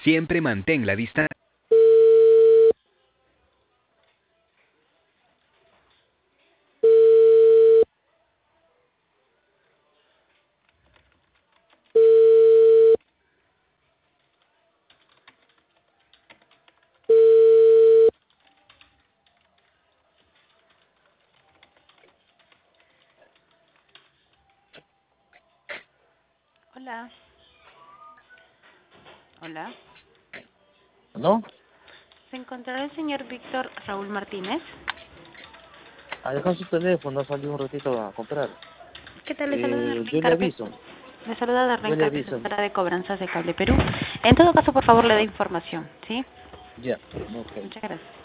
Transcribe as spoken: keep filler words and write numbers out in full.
Siempre mantén la distancia. Hola. Hola. ¿No? ¿Se encontrará el señor Víctor Raúl Martínez? Ha dejado su teléfono, salió un ratito a comprar. ¿Qué tal? Le saluda Eh, Darlene yo le Carpes. aviso, Le saluda yo le Darlene Carpes, aviso. asesora de cobranzas de Cable Perú. En todo caso, por favor, le dé información, ¿sí? Ya, ok. Muchas gracias.